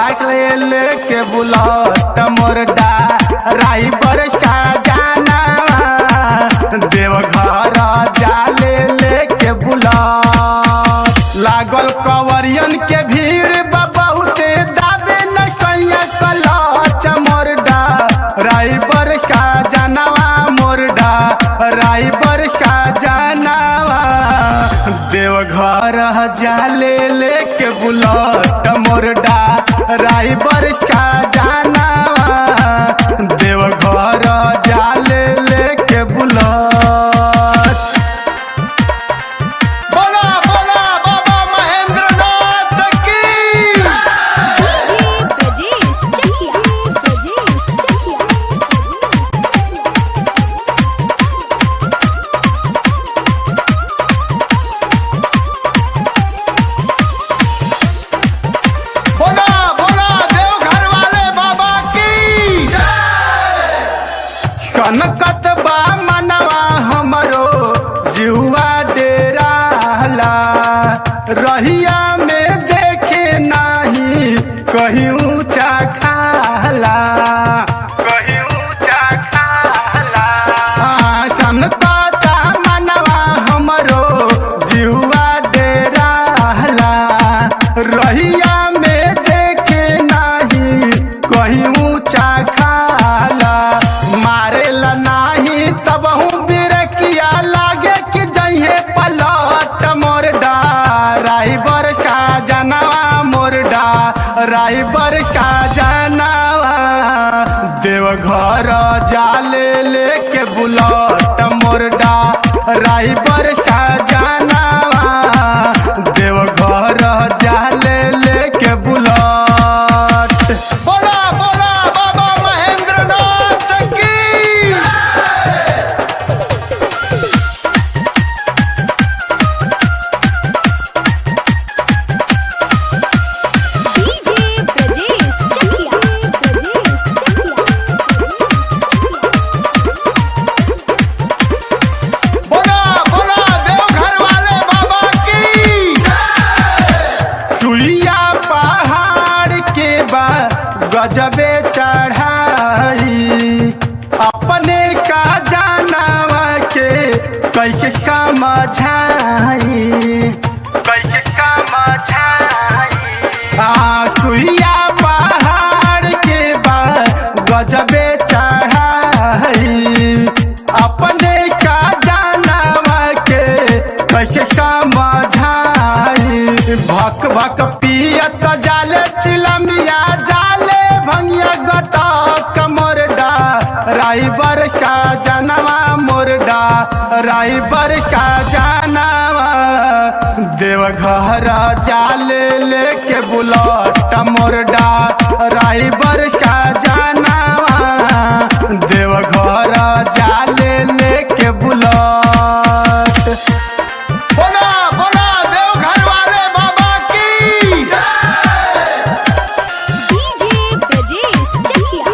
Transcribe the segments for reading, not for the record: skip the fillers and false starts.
ले लेके बुलट मोर ड्राइवर साजना देवघर जाले लेके बुलट। लागल कंवरियन के भीड़ बहुते दाबे न कैया कलच मोर ड्राइवर साजनवा मोर ड्राइवर साजनवा देवघर जाले लेके बुलट मोर ड्राइवर साजनवा देवघर जाले लेके बुलट। बोला बोला बाबा महेंद्रनाथ की। ब्रजेश चकिया बोला बोला देवघर वाले बाबा की। कनकत बा मनवा हमरो जुआ डेराला रहिया में देखे नाही कहीं ऊंचा खाला कहीं ऊंचा खाला। कनकत मनवा हमरो जुआ डेराला रहिया में देखे नाही कहीं ऊंचा खाला। मारेला नाही तबहू बिरकिया लागे कि जइहे पलट मोर ड्राइवर साजनवा मोर ड्राइवर साजनवा देवघर जाले लेके बुलट मोर ड्राइवर साजनवा देवघर जाले लेके बुलट। बोला बोला बाबा महेंद्रनाथ की। डीजे ब्रजेश चकिया बोला बोला देवघर वाले बाबा की। सुइया पहाड़ के बा गजबे चढ़ाई अपने का जानवा के कैसे समझाई कैसे समझाई। सुइया पहाड़ के बा गजबे चढ़ाई अपने का जानवा के कैसे समझाई। भक भक पियत जाले चिलमिया जाले भंगिया गटक मोर ड्राइवर का जनवा मोर ड्राइवर का जानवा देवघर जाले लेके बुलट मोर ड्राइवर का जानवा देवघर जाले लेके बुलट। बोला बोला देवघर वाले बाबा की। डीजे ब्रजेश चकिया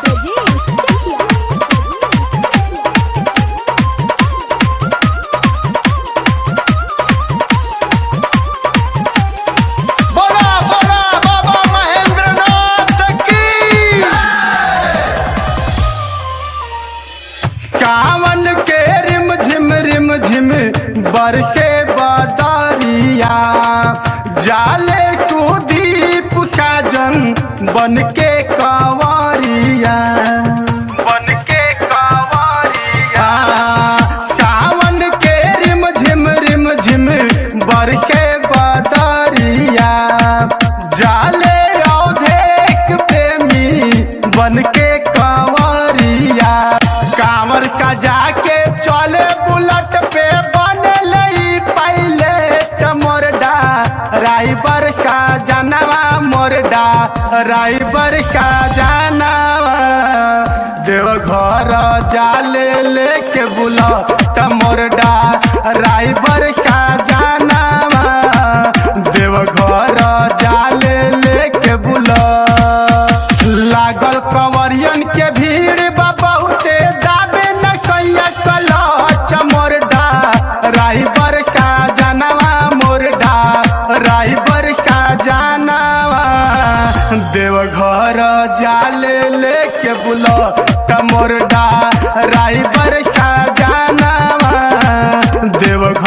बोला बोला बाबा महेंद्रनाथ की। सावन के रिम झिम बरसे बदरिया जाले सुदीप साजन बन के कंवरिया बन के कंवरिया। सावन के रिम झिम बरसे बदरिया जाले औधेक प्रेमी बन के कंवरिया। कांवर सजा के चले बुलट पे बन लई पहले मोर ड्राइवर का जानवा मोर ड्राइवर का जानवा देवघर जाले लेके बुलट मोर ड्राइवर का जानवा देवघर जाले लेके बुलट। लागल कंवरियन के भीड़ बहुते दाबे न कैया कलच मोर ड्राइवर का जानवा मोर ड्राइवर का जानवा देवघर जाले लेके बुलो टमोरडा राई बरसा जानावा देवघर